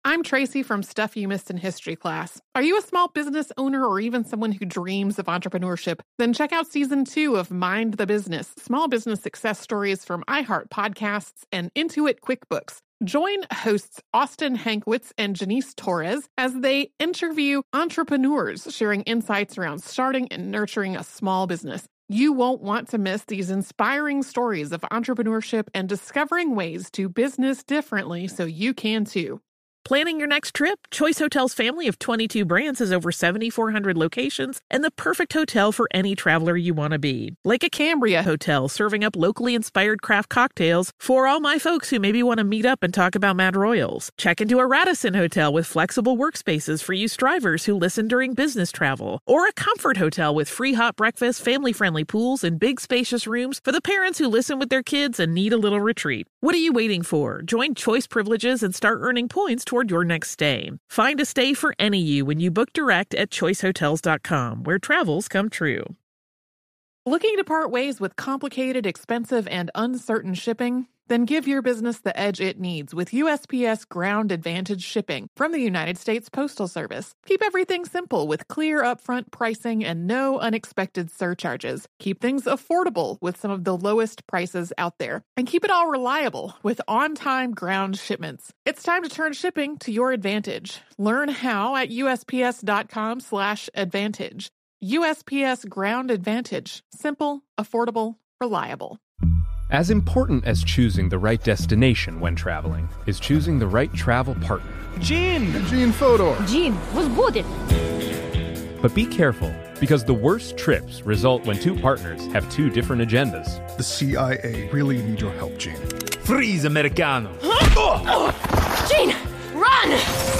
I'm Tracy from Stuff You Missed in History class. Are you a small business owner or even someone who dreams of entrepreneurship? Then check out Season 2 of Mind the Business, Small Business Success Stories from iHeart Podcasts and Intuit QuickBooks. Join hosts Austin Hankwitz and Janice Torres as they interview entrepreneurs sharing insights around starting and nurturing a small business. You won't want to miss these inspiring stories of entrepreneurship and discovering ways to business differently so you can too. Planning your next trip? Choice Hotels' family of 22 brands has over 7,400 locations and the perfect hotel for any traveler you want to be. Like a Cambria Hotel, serving up locally inspired craft cocktails for all my folks who maybe want to meet up and talk about Mad Royals. Check into a Radisson Hotel with flexible workspaces for you strivers who listen during business travel. Or a Comfort Hotel with free hot breakfast, family-friendly pools, and big spacious rooms for the parents who listen with their kids and need a little retreat. What are you waiting for? Join Choice Privileges and start earning points toward your next stay. Find a stay for any you when you book direct at choicehotels.com, where travels come true. Looking to part ways with complicated, expensive, and uncertain shipping? Then give your business the edge it needs with USPS Ground Advantage shipping from the United States Postal Service. Keep everything simple with clear upfront pricing and no unexpected surcharges. Keep things affordable with some of the lowest prices out there. And keep it all reliable with on-time ground shipments. It's time to turn shipping to your advantage. Learn how at USPS.com/advantage. USPS Ground Advantage. Simple, affordable, reliable. As important as choosing the right destination when traveling is choosing the right travel partner. Gene Fodor. Gene, was будет? But be careful, because the worst trips result when two partners have two different agendas. The CIA really need your help, Gene. Freeze, Americano. Gene, run!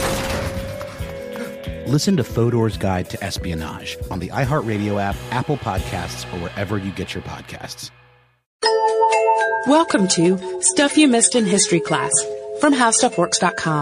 Listen to Fodor's Guide to Espionage on the iHeartRadio app, Apple Podcasts, or wherever you get your podcasts. Welcome to Stuff You Missed in History Class from HowStuffWorks.com.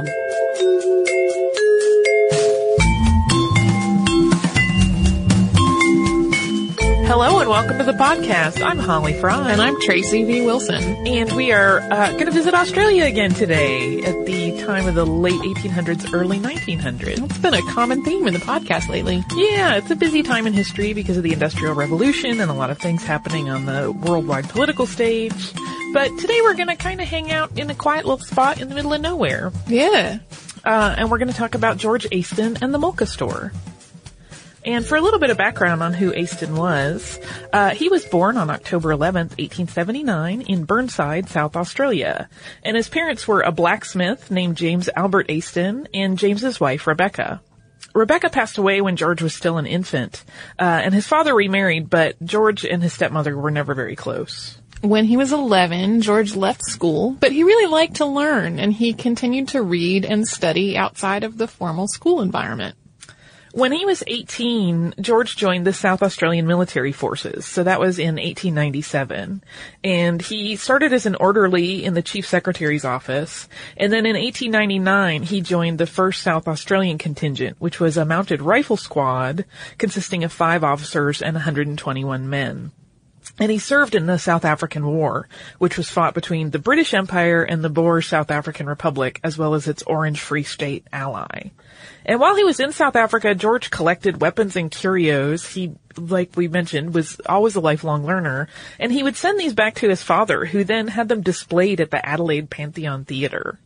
Hello and welcome to the podcast. I'm Holly Fry. And I'm Tracy V. Wilson. And we are going to visit Australia again today at the time of the late 1800s, early 1900s. It's been a common theme in the podcast lately. Yeah, it's a busy time in history because of the Industrial Revolution and a lot of things happening on the worldwide political stage. But today we're going to kind of hang out in a quiet little spot in the middle of nowhere. Yeah. And we're going to talk about George Aston and the Mulka Store. And for a little bit of background on who Aston was, he was born on October 11th, 1879 in Burnside, South Australia. And his parents were a blacksmith named James Albert Aston and James's wife, Rebecca. Rebecca passed away when George was still an infant, and his father remarried, but George and his stepmother were never very close. When he was 11, George left school, but he really liked to learn, and he continued to read and study outside of the formal school environment. When he was 18, George joined the South Australian Military Forces, so that was in 1897. And he started as an orderly in the Chief Secretary's office, and then in 1899 he joined the 1st South Australian Contingent, which was a mounted rifle squad consisting of 5 officers and 121 men. And he served in the South African War, which was fought between the British Empire and the Boer South African Republic, as well as its Orange Free State ally. And while he was in South Africa, George collected weapons and curios. He, like we mentioned, was always a lifelong learner, and he would send these back to his father, who then had them displayed at the Adelaide Pantheon Theatre.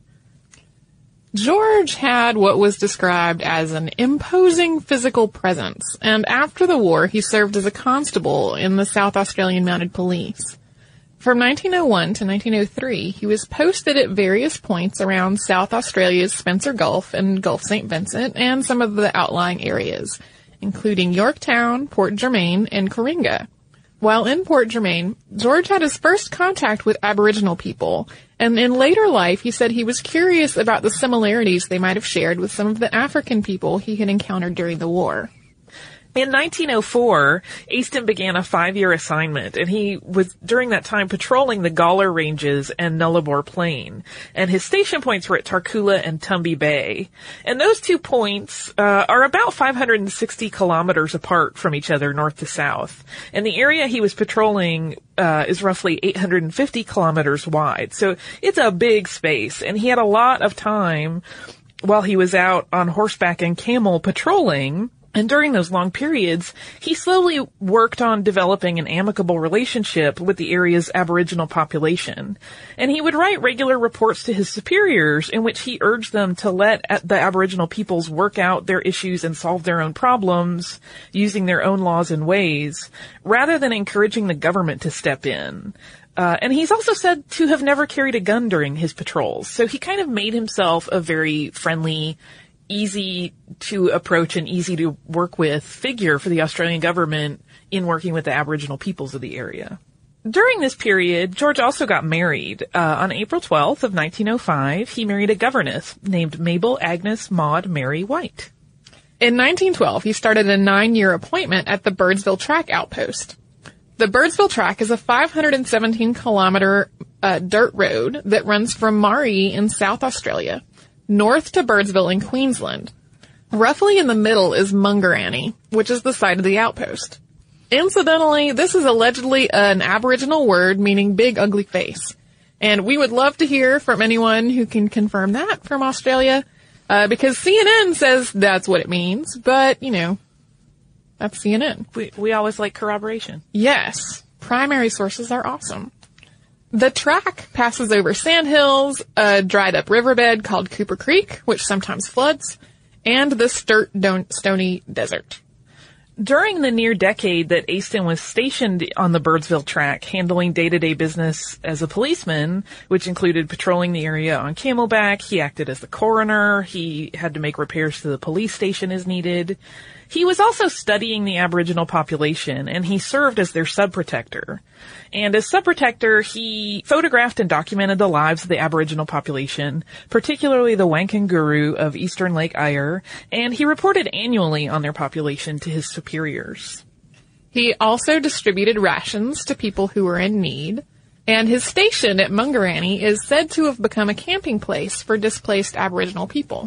George had what was described as an imposing physical presence, and after the war he served as a constable in the South Australian Mounted Police. From 1901 to 1903, he was posted at various points around South Australia's Spencer Gulf and Gulf St. Vincent and some of the outlying areas, including Yorktown, Port Germain, and Coringa. While in Port Germain, George had his first contact with Aboriginal people, and in later life he said he was curious about the similarities they might have shared with some of the African people he had encountered during the war. In 1904, Aston began a 5-year assignment, and he was, during that time, patrolling the Gawler Ranges and Nullarbor Plain. And his station points were at Tarcoola and Tumby Bay. And those 2 points are about 560 kilometers apart from each other, north to south. And the area he was patrolling is roughly 850 kilometers wide. So it's a big space, and he had a lot of time while he was out on horseback and camel patrolling. And during those long periods, he slowly worked on developing an amicable relationship with the area's Aboriginal population. And he would write regular reports to his superiors in which he urged them to let the Aboriginal peoples work out their issues and solve their own problems using their own laws and ways, rather than encouraging the government to step in. And he's also said to have never carried a gun during his patrols. So he kind of made himself a very friendly, easy to approach and easy to work with figure for the Australian government in working with the Aboriginal peoples of the area. During this period, George also got married. On April 12th of 1905, he married a governess named Mabel Agnes Maud Mary White. In 1912, he started a 9-year appointment at the Birdsville Track outpost. The Birdsville Track is a 517-kilometer dirt road that runs from Maree in South Australia north to Birdsville in Queensland. Roughly in the middle is Mungarani, which is the site of the outpost. Incidentally, this is allegedly an Aboriginal word meaning big ugly face. And we would love to hear from anyone who can confirm that from Australia, because CNN says that's what it means, but, you know, that's CNN. We always like corroboration. Yes. Primary sources are awesome. The track passes over sandhills, a dried-up riverbed called Cooper Creek, which sometimes floods, and the stony desert. During the near decade that Aston was stationed on the Birdsville Track, handling day-to-day business as a policeman, which included patrolling the area on camelback, he acted as the coroner, he had to make repairs to the police station as needed. He was also studying the Aboriginal population, and he served as their sub-protector. And as sub-protector, he photographed and documented the lives of the Aboriginal population, particularly the Wankanguru of eastern Lake Eyre, and he reported annually on their population to his superiors. He also distributed rations to people who were in need, and his station at Mungarani is said to have become a camping place for displaced Aboriginal people.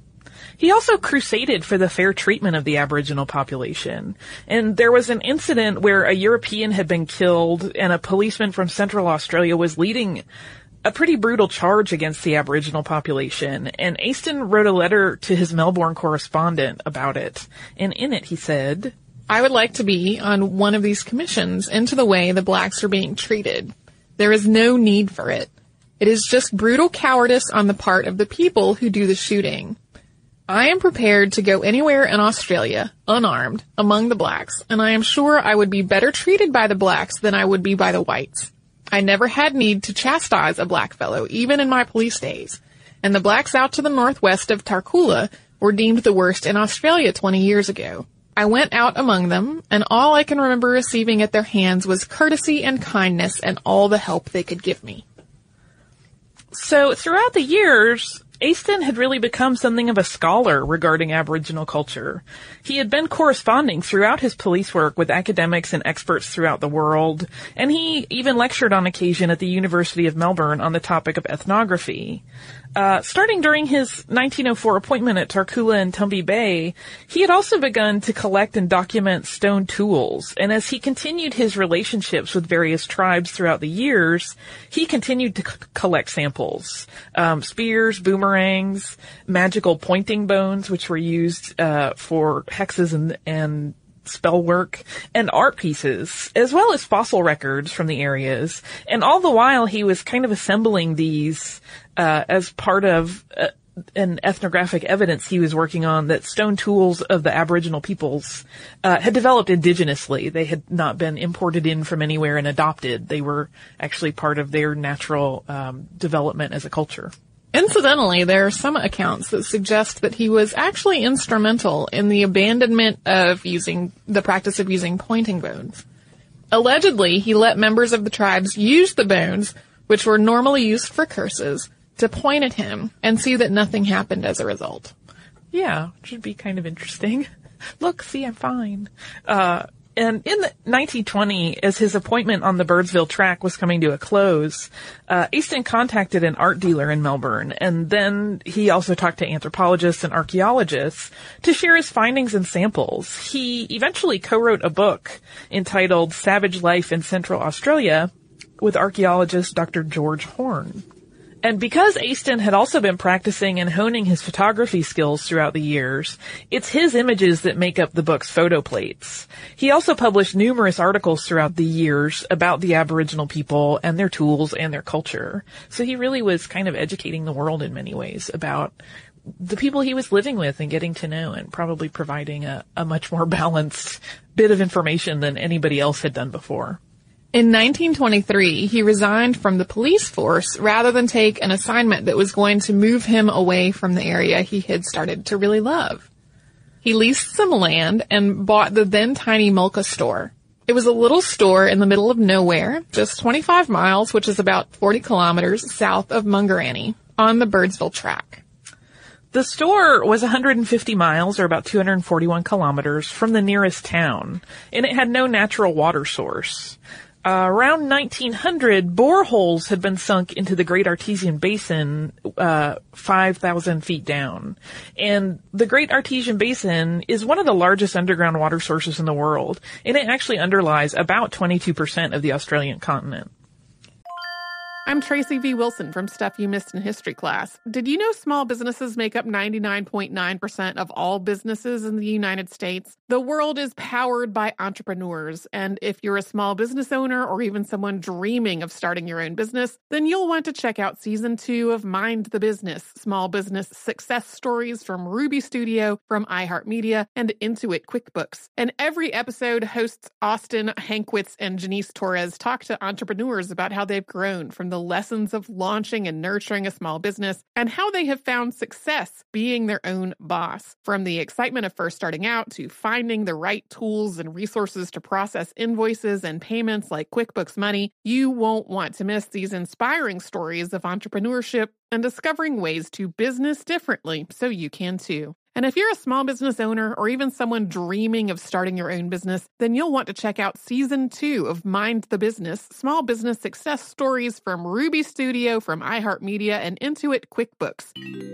He also crusaded for the fair treatment of the Aboriginal population. And there was an incident where a European had been killed and a policeman from Central Australia was leading a pretty brutal charge against the Aboriginal population. And Aston wrote a letter to his Melbourne correspondent about it. And in it he said, "I would like to be on one of these commissions into the way the blacks are being treated. There is no need for it. It is just brutal cowardice on the part of the people who do the shooting. I am prepared to go anywhere in Australia, unarmed, among the blacks, and I am sure I would be better treated by the blacks than I would be by the whites. I never had need to chastise a black fellow, even in my police days, and the blacks out to the northwest of Tarcoola were deemed the worst in Australia 20 years ago. I went out among them, and all I can remember receiving at their hands was courtesy and kindness and all the help they could give me." So throughout the years, Aston had really become something of a scholar regarding Aboriginal culture. He had been corresponding throughout his police work with academics and experts throughout the world, and he even lectured on occasion at the University of Melbourne on the topic of ethnography. Starting during his 1904 appointment at Tarcoola and Tumby Bay, he had also begun to collect and document stone tools, and as he continued his relationships with various tribes throughout the years, he continued to collect samples. Spears, boomerangs, magical pointing bones, which were used for hexes and spell work, and art pieces, as well as fossil records from the areas. And all the while he was kind of assembling these as part of an ethnographic evidence he was working on that stone tools of the Aboriginal peoples had developed indigenously. They had not been imported in from anywhere and adopted. They were actually part of their natural development as a culture. Incidentally, there are some accounts that suggest that he was actually instrumental in the abandonment of the practice of using pointing bones. Allegedly, he let members of the tribes use the bones, which were normally used for curses, to point at him and see that nothing happened as a result. Yeah, which would be kind of interesting. Look, see, I'm fine. And in 1920, as his appointment on the Birdsville Track was coming to a close, Aston contacted an art dealer in Melbourne, and then he also talked to anthropologists and archaeologists to share his findings and samples. He eventually co-wrote a book entitled Savage Life in Central Australia with archaeologist Dr. George Horn. And because Aston had also been practicing and honing his photography skills throughout the years, it's his images that make up the book's photo plates. He also published numerous articles throughout the years about the Aboriginal people and their tools and their culture. So he really was kind of educating the world in many ways about the people he was living with and getting to know, and probably providing a much more balanced bit of information than anybody else had done before. In 1923, he resigned from the police force rather than take an assignment that was going to move him away from the area he had started to really love. He leased some land and bought the then tiny Mulka store. It was a little store in the middle of nowhere, just 25 miles, which is about 40 kilometers south of Mungarani, on the Birdsville Track. The store was 150 miles, or about 241 kilometers, from the nearest town, and it had no natural water source. Around 1900, boreholes had been sunk into the Great Artesian Basin, 5,000 feet down. And the Great Artesian Basin is one of the largest underground water sources in the world, and it actually underlies about 22% of the Australian continent. I'm Tracy V. Wilson from Stuff You Missed in History Class. Did you know small businesses make up 99.9% of all businesses in the United States? The world is powered by entrepreneurs, and if you're a small business owner or even someone dreaming of starting your own business, then you'll want to check out Season 2 of Mind the Business, Small Business Success Stories from Ruby Studio, from iHeartMedia, and Intuit QuickBooks. And every episode, hosts Austin Hankwitz and Janice Torres talk to entrepreneurs about how they've grown from the lessons of launching and nurturing a small business and how they have found success being their own boss. From the excitement of first starting out to finding the right tools and resources to process invoices and payments like QuickBooks Money, you won't want to miss these inspiring stories of entrepreneurship and discovering ways to business differently so you can too. And if you're a small business owner or even someone dreaming of starting your own business, then you'll want to check out Season 2 of Mind the Business, Small Business Success Stories from Ruby Studio, from iHeartMedia, and Intuit QuickBooks.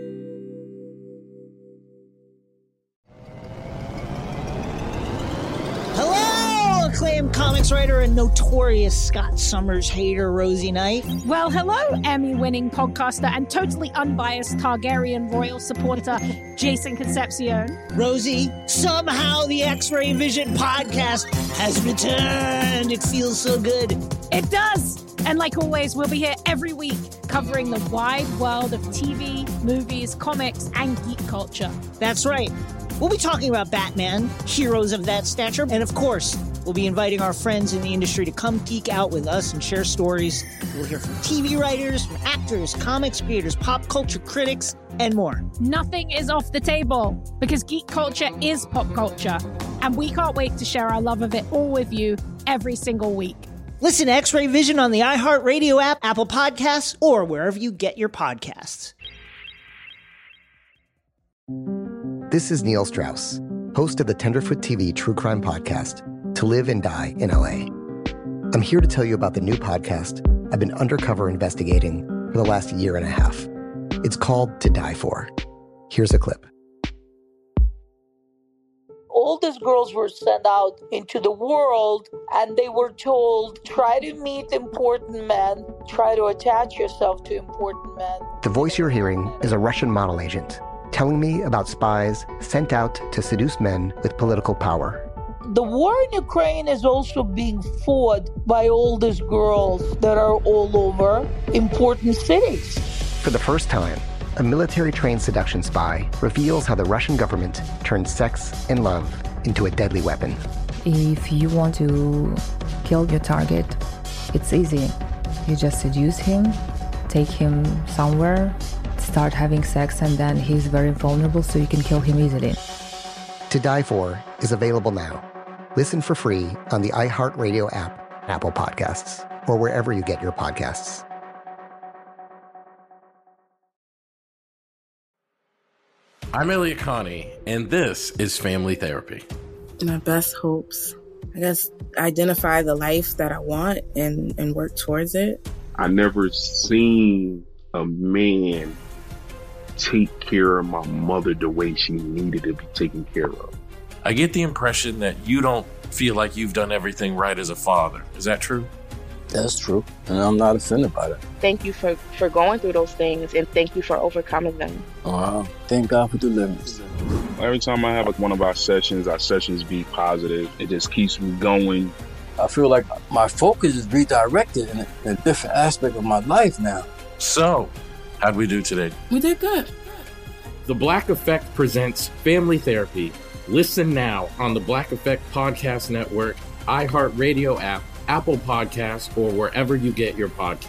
Hello, acclaimed comics writer and notorious Scott Summers hater, Rosie Knight. Well, hello, Emmy-winning podcaster and totally unbiased Targaryen royal supporter, Jason Concepcion. Rosie, somehow the X-Ray Vision podcast has returned. It feels so good. It does. And like always, we'll be here every week covering the wide world of TV, movies, comics, and geek culture. That's right. We'll be talking about Batman, heroes of that stature, and of course, we'll be inviting our friends in the industry to come geek out with us and share stories. We'll hear from TV writers, from actors, comics creators, pop culture critics, and more. Nothing is off the table, because geek culture is pop culture, and we can't wait to share our love of it all with you every single week. Listen to X-Ray Vision on the iHeartRadio app, Apple Podcasts, or wherever you get your podcasts. This is Neil Strauss, host of the Tenderfoot TV true crime podcast, To Live and Die in LA. I'm here to tell you about the new podcast I've been undercover investigating for the last year and a half. It's called To Die For. Here's a clip. All these girls were sent out into the world and they were told, try to meet important men, try to attach yourself to important men. The voice you're hearing is a Russian model agent telling me about spies sent out to seduce men with political power. The war in Ukraine is also being fought by all these girls that are all over important cities. For the first time, a military-trained seduction spy reveals how the Russian government turned sex and love into a deadly weapon. If you want to kill your target, it's easy. You just seduce him, take him somewhere, start having sex, and then he's very vulnerable, so you can kill him easily. To Die For is available now. Listen for free on the iHeartRadio app, Apple Podcasts, or wherever you get your podcasts. I'm Elliot Connie, and this is Family Therapy. My best hopes, I guess, identify the life that I want and work towards it. I never seen a man take care of my mother the way she needed to be taken care of. I get the impression that you don't feel like you've done everything right as a father. Is that true? That's true, and I'm not offended by that. Thank you for going through those things, and thank you for overcoming them. Wow. Thank God for deliverance. Every time I have one of our sessions be positive. It just keeps me going. I feel like my focus is redirected in a different aspect of my life now. So, how'd we do today? We did good. The Black Effect presents Family Therapy. Listen now on the Black Effect Podcast Network, iHeartRadio app, Apple Podcasts, or wherever you get your podcasts.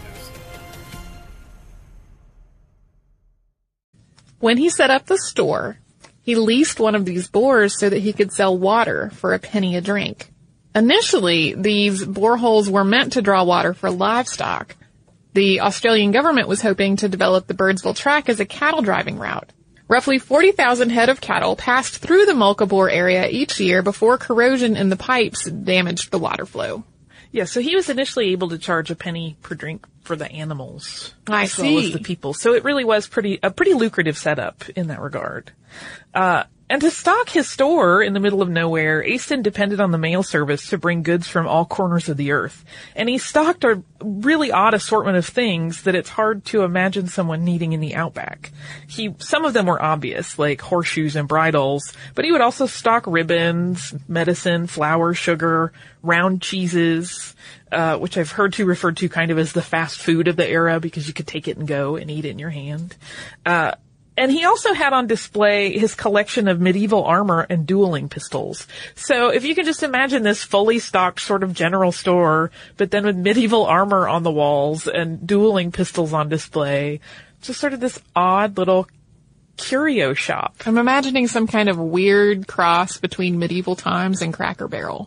When he set up the store, he leased one of these bores so that he could sell water for a penny a drink. Initially, these boreholes were meant to draw water for livestock. The Australian government was hoping to develop the Birdsville Track as a cattle driving route. Roughly 40,000 head of cattle passed through the Mulka Bore area each year before corrosion in the pipes damaged the water flow. Yeah, so he was initially able to charge a penny per drink for the animals. I as see. well as the people. So it really was a pretty lucrative setup in that regard. And to stock his store in the middle of nowhere, Easton depended on the mail service to bring goods from all corners of the earth. And he stocked a really odd assortment of things that it's hard to imagine someone needing in the outback. Some of them were obvious, like horseshoes and bridles, but he would also stock ribbons, medicine, flour, sugar, round cheeses, which I've heard referred to kind of as the fast food of the era because you could take it and go and eat it in your hand. And he also had on display his collection of medieval armor and dueling pistols. So if you can just imagine this fully stocked sort of general store, but then with medieval armor on the walls and dueling pistols on display, just sort of this odd little curio shop. I'm imagining some kind of weird cross between medieval times and Cracker Barrel.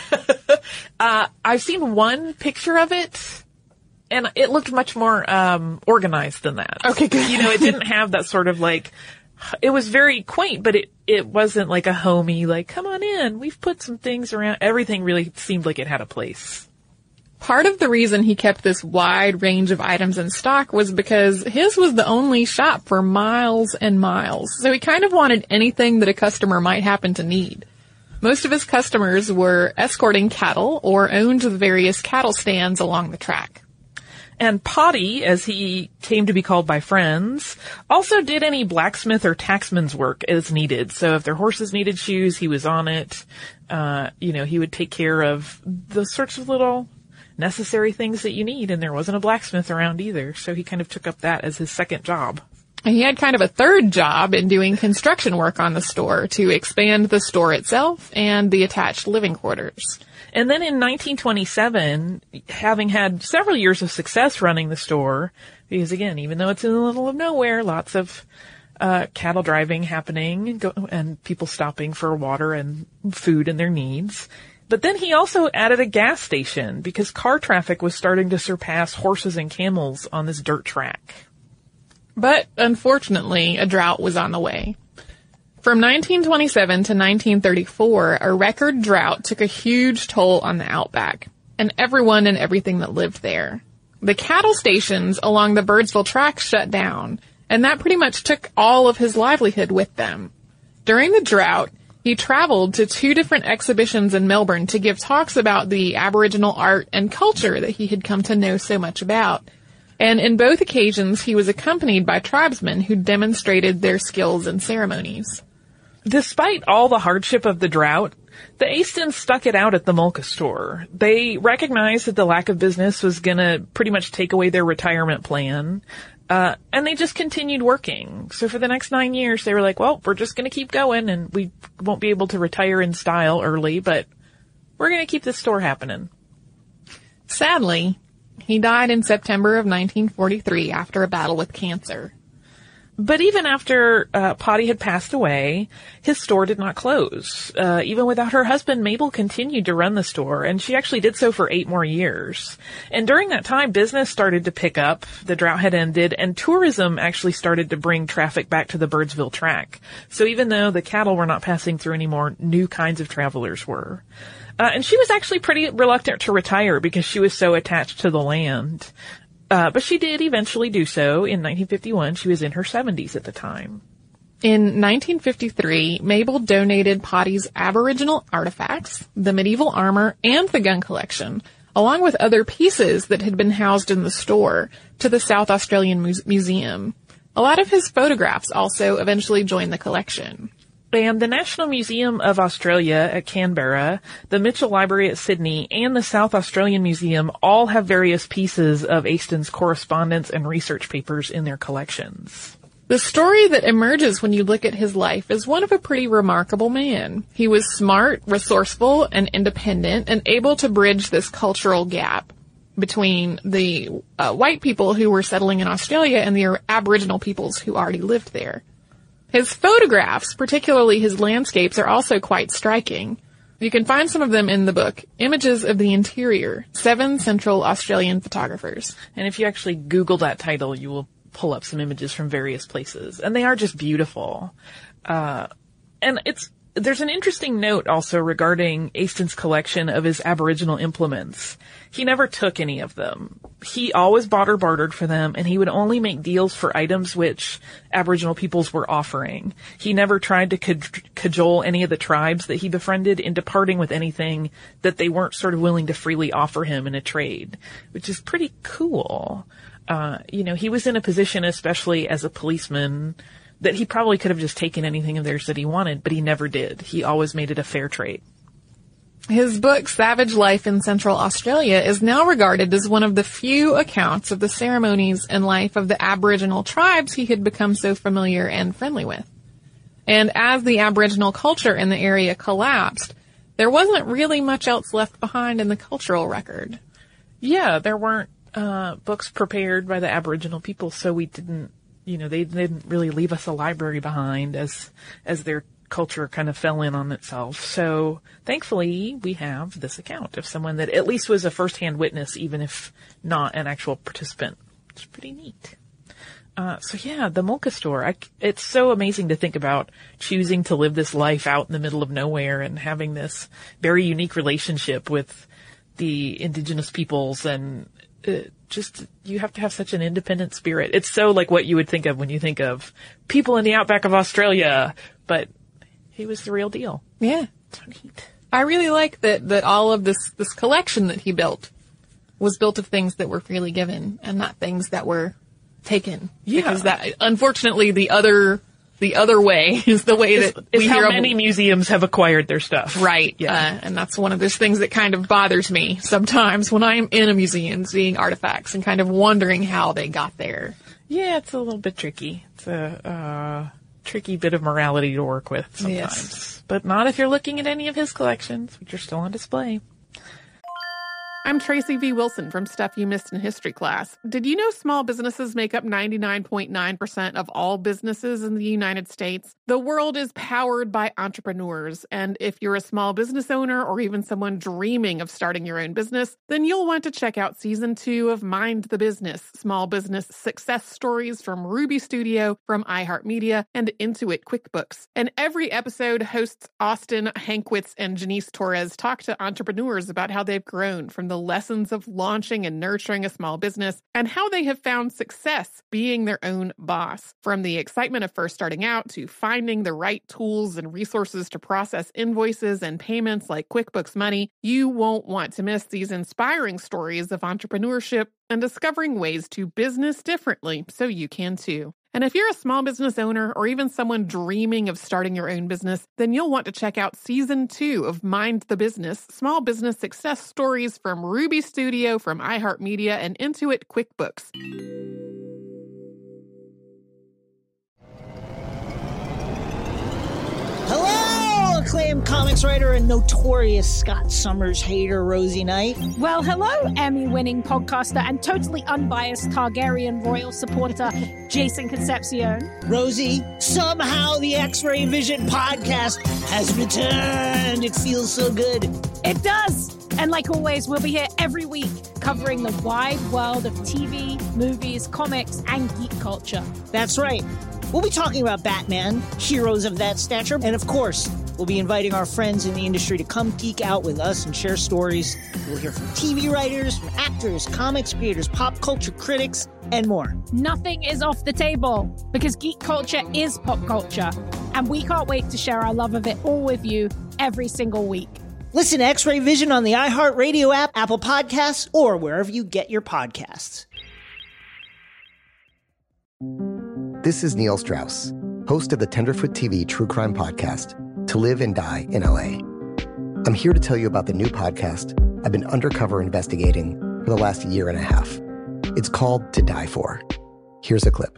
I've seen one picture of it. And it looked much more organized than that. Okay, good. It didn't have that sort of it was very quaint, but it wasn't like a homey, come on in, we've put some things around. Everything really seemed like it had a place. Part of the reason he kept this wide range of items in stock was because his was the only shop for miles and miles. So he kind of wanted anything that a customer might happen to need. Most of his customers were escorting cattle or owned the various cattle stands along the track. And Potty, as he came to be called by friends, also did any blacksmith or tacksman's work as needed. So if their horses needed shoes, he was on it. He would take care of the sorts of little necessary things that you need. And there wasn't a blacksmith around either. So he kind of took up that as his second job. He had kind of a third job in doing construction work on the store to expand the store itself and the attached living quarters. And then in 1927, having had several years of success running the store, because again, even though it's in the middle of nowhere, lots of cattle driving happening and people stopping for water and food and their needs. But then he also added a gas station because car traffic was starting to surpass horses and camels on this dirt track. But unfortunately, a drought was on the way. From 1927 to 1934, a record drought took a huge toll on the outback, and everyone and everything that lived there. The cattle stations along the Birdsville Track shut down, and that pretty much took all of his livelihood with them. During the drought, he traveled to 2 different exhibitions in Melbourne to give talks about the Aboriginal art and culture that he had come to know so much about. And in both occasions, he was accompanied by tribesmen who demonstrated their skills and ceremonies. Despite all the hardship of the drought, the Eastons stuck it out at the Mulka store. They recognized that the lack of business was going to pretty much take away their retirement plan, and they just continued working. So for the next 9 years, they were like, well, we're just going to keep going, and we won't be able to retire in style early, but we're going to keep this store happening. Sadly, he died in September of 1943 after a battle with cancer. But even after Potty had passed away, his store did not close. Even without her husband, Mabel continued to run the store, and she actually did so for 8 more years. And during that time, business started to pick up, the drought had ended, and tourism actually started to bring traffic back to the Birdsville Track. So even though the cattle were not passing through anymore, new kinds of travelers were. And she was actually pretty reluctant to retire because she was so attached to the land. But she did eventually do so. In 1951, she was in her 70s at the time. In 1953, Mabel donated Potty's Aboriginal artifacts, the medieval armor, and the gun collection, along with other pieces that had been housed in the store, to the South Australian Museum. A lot of his photographs also eventually joined the collection. And the National Museum of Australia at Canberra, the Mitchell Library at Sydney, and the South Australian Museum all have various pieces of Easton's correspondence and research papers in their collections. The story that emerges when you look at his life is one of a pretty remarkable man. He was smart, resourceful, and independent, and able to bridge this cultural gap between the white people who were settling in Australia and the Aboriginal peoples who already lived there. His photographs, particularly his landscapes, are also quite striking. You can find some of them in the book, Images of the Interior, 7 Central Australian Photographers. And if you actually Google that title, you will pull up some images from various places. And they are just beautiful. And there's an interesting note also regarding Easton's collection of his Aboriginal implements. He never took any of them. He always bought or bartered for them, and he would only make deals for items which Aboriginal peoples were offering. He never tried to cajole any of the tribes that he befriended into parting with anything that they weren't sort of willing to freely offer him in a trade, which is pretty cool. He was in a position, especially as a policeman, that he probably could have just taken anything of theirs that he wanted, but he never did. He always made it a fair trade. His book, Savage Life in Central Australia, is now regarded as one of the few accounts of the ceremonies and life of the Aboriginal tribes he had become so familiar and friendly with. And as the Aboriginal culture in the area collapsed, there wasn't really much else left behind in the cultural record. Yeah, there weren't books prepared by the Aboriginal people, so we didn't, they didn't really leave us a library behind as their culture kind of fell in on itself. So thankfully we have this account of someone that at least was a first-hand witness, even if not an actual participant. It's pretty neat. The Mulka store. It's so amazing to think about choosing to live this life out in the middle of nowhere and having this very unique relationship with the indigenous peoples, and you have to have such an independent spirit. It's so like what you would think of when you think of people in the outback of Australia, but he was the real deal. Yeah. So neat. I really like that all of this collection that he built was built of things that were freely given and not things that were taken. Yeah. Because that, unfortunately, the other way is the way that we how hear many museums have acquired their stuff. Right. Yeah. And that's one of those things that kind of bothers me sometimes when I'm in a museum seeing artifacts and kind of wondering how they got there. Yeah, it's a little bit tricky. It's a tricky bit of morality to work with sometimes. Yes. But not if you're looking at any of his collections, which are still on display. I'm Tracy V. Wilson from Stuff You Missed in History Class. Did you know small businesses make up 99.9% of all businesses in the United States? The world is powered by entrepreneurs, and if you're a small business owner or even someone dreaming of starting your own business, then you'll want to check out Season 2 of Mind the Business, Small Business Success Stories from Ruby Studio, from iHeartMedia, and Intuit QuickBooks. And every episode, hosts Austin Hankwitz and Janice Torres talk to entrepreneurs about how they've grown from the lessons of launching and nurturing a small business and how they have found success being their own boss. From the excitement of first starting out to finding the right tools and resources to process invoices and payments like QuickBooks Money, you won't want to miss these inspiring stories of entrepreneurship and discovering ways to business differently so you can too. And if you're a small business owner or even someone dreaming of starting your own business, then you'll want to check out Season 2 of Mind the Business, Small Business Success Stories from Ruby Studio, from iHeartMedia, and Intuit QuickBooks. Hello, acclaimed comics writer and notorious Scott Summers hater, Rosie Knight. Well, hello, Emmy-winning podcaster and totally unbiased Targaryen royal supporter, Jason Concepcion. Rosie, somehow the X-Ray Vision podcast has returned. It feels so good. It does. And like always, we'll be here every week covering the wide world of TV, movies, comics, and geek culture. That's right. We'll be talking about Batman, heroes of that stature, and of course, we'll be inviting our friends in the industry to come geek out with us and share stories. We'll hear from TV writers, from actors, comics creators, pop culture critics, and more. Nothing is off the table because geek culture is pop culture, and we can't wait to share our love of it all with you every single week. Listen to X-Ray Vision on the iHeartRadio app, Apple Podcasts, or wherever you get your podcasts. This is Neil Strauss, host of the Tenderfoot TV True Crime Podcast, To Live and Die in LA. I'm here to tell you about the new podcast I've been undercover investigating for the last year and a half. It's called To Die For. Here's a clip.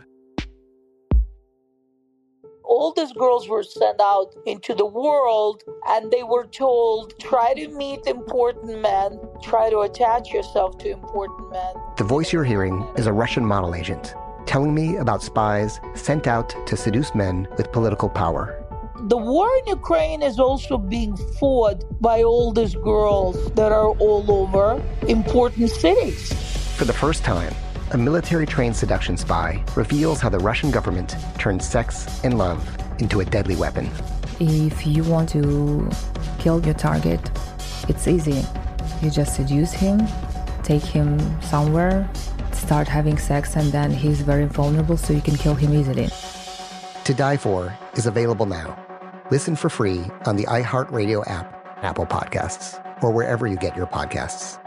All these girls were sent out into the world and they were told, try to meet important men, try to attach yourself to important men. The voice you're hearing is a Russian model agent telling me about spies sent out to seduce men with political power. The war in Ukraine is also being fought by all these girls that are all over important cities. For the first time, a military-trained seduction spy reveals how the Russian government turned sex and love into a deadly weapon. If you want to kill your target, it's easy. You just seduce him, take him somewhere, start having sex, and then he's very vulnerable, so you can kill him easily. To Die For is available now. Listen for free on the iHeartRadio app, Apple Podcasts, or wherever you get your podcasts.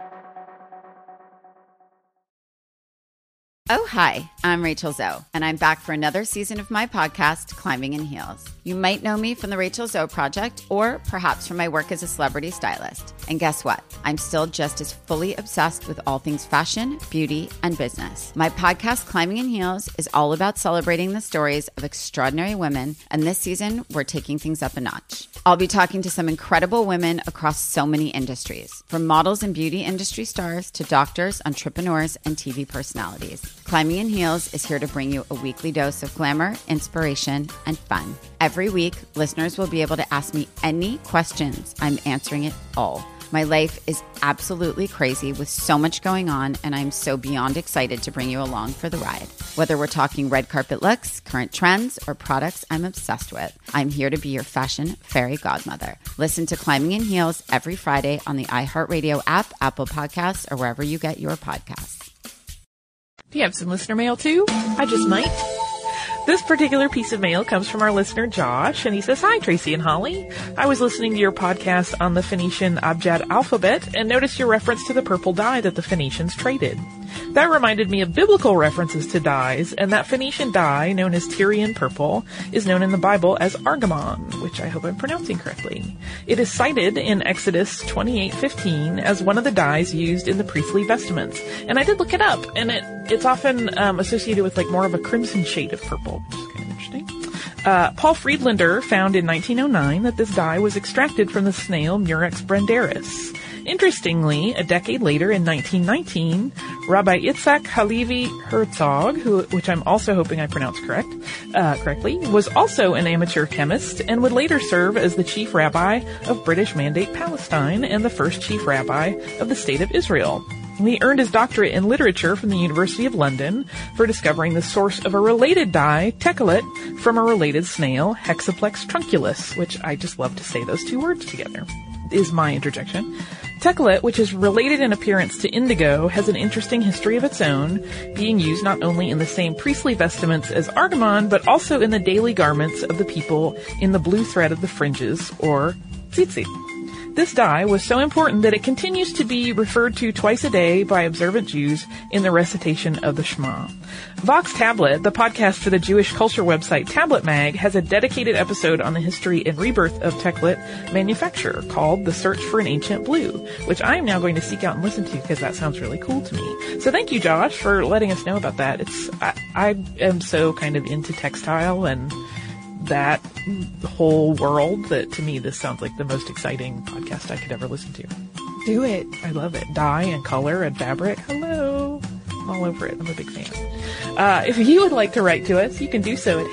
Oh, hi, I'm Rachel Zoe, and I'm back for another season of my podcast, Climbing in Heels. You might know me from the Rachel Zoe Project, or perhaps from my work as a celebrity stylist. And guess what? I'm still just as fully obsessed with all things fashion, beauty, and business. My podcast, Climbing in Heels, is all about celebrating the stories of extraordinary women, and this season, we're taking things up a notch. I'll be talking to some incredible women across so many industries, from models and beauty industry stars to doctors, entrepreneurs, and TV personalities. Climbing in Heels is here to bring you a weekly dose of glamour, inspiration, and fun. Every week, listeners will be able to ask me any questions. I'm answering it all. My life is absolutely crazy with so much going on, and I'm so beyond excited to bring you along for the ride. Whether we're talking red carpet looks, current trends, or products I'm obsessed with, I'm here to be your fashion fairy godmother. Listen to Climbing in Heels every Friday on the iHeartRadio app, Apple Podcasts, or wherever you get your podcasts. Do you have some listener mail too? I just might. This particular piece of mail comes from our listener, Josh, and he says, Hi, Tracy and Holly. I was listening to your podcast on the Phoenician Abjad alphabet and noticed your reference to the purple dye that the Phoenicians traded. That reminded me of biblical references to dyes, and that Phoenician dye, known as Tyrian purple, is known in the Bible as argamon, which I hope I'm pronouncing correctly. It is cited in Exodus 28:15 as one of the dyes used in the priestly vestments. And I did look it up, and it's often associated with like more of a crimson shade of purple, which is kind of interesting. Paul Friedlander found in 1909 that this dye was extracted from the snail Murex brandaris. Interestingly, a decade later, in 1919, Rabbi Itzhak Halevi Herzog, which I'm also hoping I pronounced correctly, was also an amateur chemist and would later serve as the chief rabbi of British Mandate Palestine and the first chief rabbi of the State of Israel. He earned his doctorate in literature from the University of London for discovering the source of a related dye, techelet, from a related snail, Hexaplex trunculus, which I just love to say those two words together, is my interjection. Techelet, which is related in appearance to indigo, has an interesting history of its own, being used not only in the same priestly vestments as argamon, but also in the daily garments of the people in the blue thread of the fringes, or tzitzit. This dye was so important that it continues to be referred to twice a day by observant Jews in the recitation of the Shema. Vox Tablet, the podcast for the Jewish culture website Tablet Mag, has a dedicated episode on the history and rebirth of techelet manufacture called The Search for an Ancient Blue, which I am now going to seek out and listen to because that sounds really cool to me. So thank you, Josh, for letting us know about that. I am so kind of into textile and that whole world that to me this sounds like the most exciting podcast I could ever listen to. Do it. I love it. Dye and color and fabric. Hello. I'm all over it. I'm a big fan. If you would like to write to us, you can do so at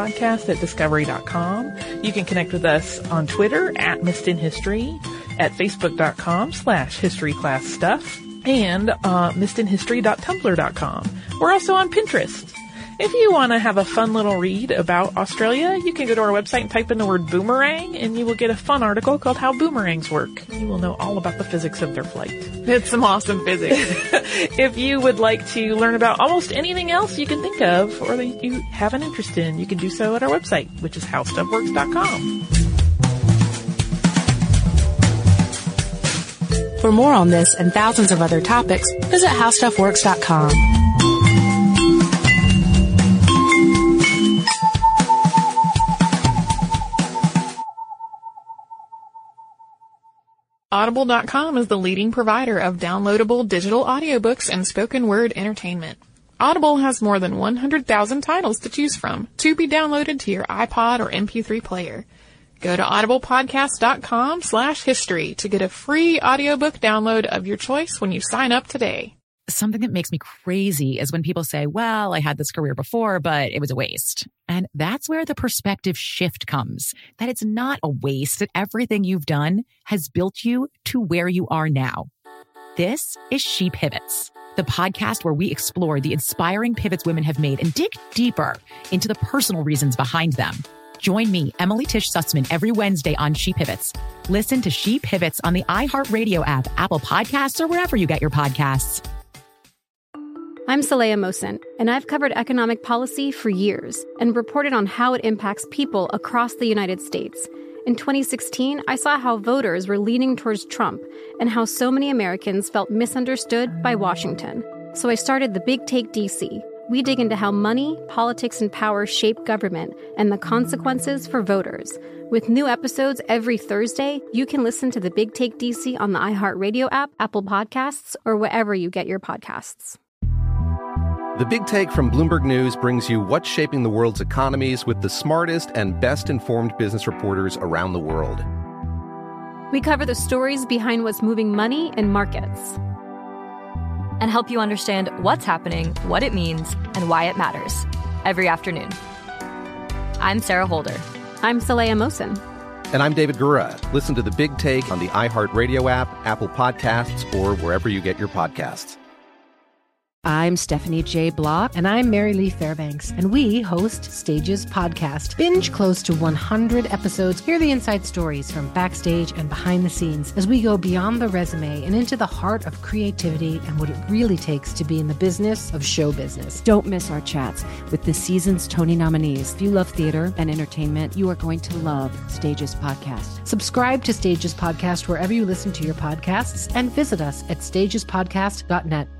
historypodcast@discovery.com. You can connect with us on Twitter @MissedInHistory, at facebook.com/historyclassstuff, and missedinhistory.tumblr.com. We're also on Pinterest. If you want to have a fun little read about Australia, you can go to our website and type in the word boomerang, and you will get a fun article called How Boomerangs Work. You will know all about the physics of their flight. It's some awesome physics. If you would like to learn about almost anything else you can think of or that you have an interest in, you can do so at our website, which is howstuffworks.com. For more on this and thousands of other topics, visit howstuffworks.com. Audible.com is the leading provider of downloadable digital audiobooks and spoken word entertainment. Audible has more than 100,000 titles to choose from to be downloaded to your iPod or MP3 player. Go to audiblepodcast.com/history to get a free audiobook download of your choice when you sign up today. Something that makes me crazy is when people say, well, I had this career before, but it was a waste. And that's where the perspective shift comes, that it's not a waste, that everything you've done has built you to where you are now. This is She Pivots, the podcast where we explore the inspiring pivots women have made and dig deeper into the personal reasons behind them. Join me, Emily Tish Sussman, every Wednesday on She Pivots. Listen to She Pivots on the iHeartRadio app, Apple Podcasts, or wherever you get your podcasts. I'm Saleha Mohsin, and I've covered economic policy for years and reported on how it impacts people across the United States. In 2016, I saw how voters were leaning towards Trump and how so many Americans felt misunderstood by Washington. So I started The Big Take DC. We dig into how money, politics, and power shape government and the consequences for voters. With new episodes every Thursday, you can listen to The Big Take DC on the iHeartRadio app, Apple Podcasts, or wherever you get your podcasts. The Big Take from Bloomberg News brings you what's shaping the world's economies with the smartest and best-informed business reporters around the world. We cover the stories behind what's moving money and markets, and help you understand what's happening, what it means, and why it matters every afternoon. I'm Sarah Holder. I'm Saleha Mohsin. And I'm David Gura. Listen to The Big Take on the iHeartRadio app, Apple Podcasts, or wherever you get your podcasts. I'm Stephanie J. Block. And I'm Mary Lee Fairbanks. And we host Stages Podcast. Binge close to 100 episodes. Hear the inside stories from backstage and behind the scenes as we go beyond the resume and into the heart of creativity and what it really takes to be in the business of show business. Don't miss our chats with the season's Tony nominees. If you love theater and entertainment, you are going to love Stages Podcast. Subscribe to Stages Podcast wherever you listen to your podcasts and visit us at stagespodcast.net.